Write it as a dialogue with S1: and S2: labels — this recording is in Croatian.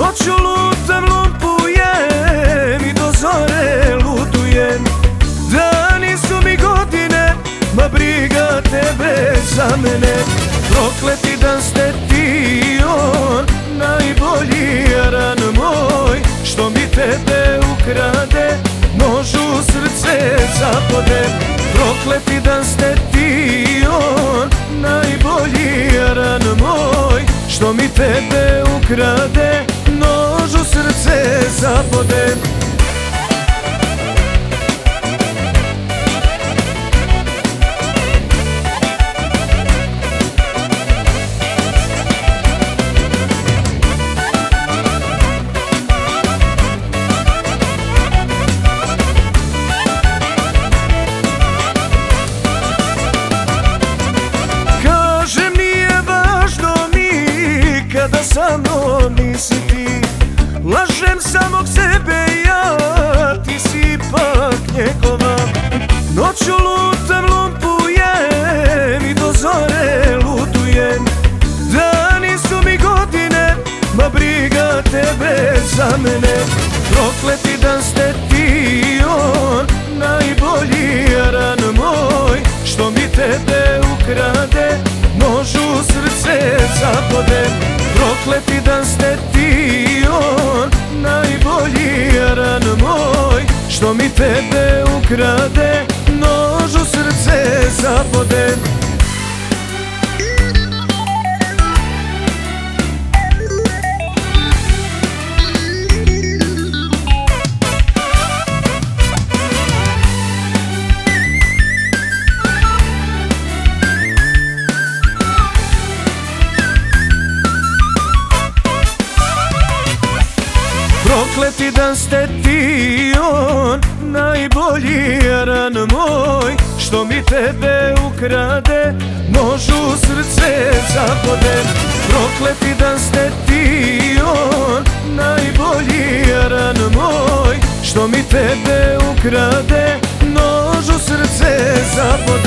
S1: Noću lutam, lumpujem i do zore lutujem. Dani su mi godine, ma briga tebe za mene. Prokleti dan ste ti on, najbolji jaran moj, što mi tebe ukrade, nož u srce zapode. Prokleti dan ste ti on, najbolji jaran moj, što mi tebe ukrade, nož u srce zapode. Kada sa mnom nisi ti, lažem samog sebe ja, ti si ipak njegova. Noću lutam, lumpujem i do zore lutujem. Dani su mi godine, ma briga tebe za mene. Prokleti dan ste ti on, najbolji jaran moj, što mi tebe ukrade, nož u srce zapode. Prokleti dan ste ti on, najbolji jaran moj, što mi tebe ukrade, nož u srce zapode. Prokleti dan ste ti on, najbolji jaran moj, što mi tebe ukrade, nož u srce zapode. Prokleti dan ste ti on, najbolji jaran moj, što mi tebe ukrade, nož u srce zapode.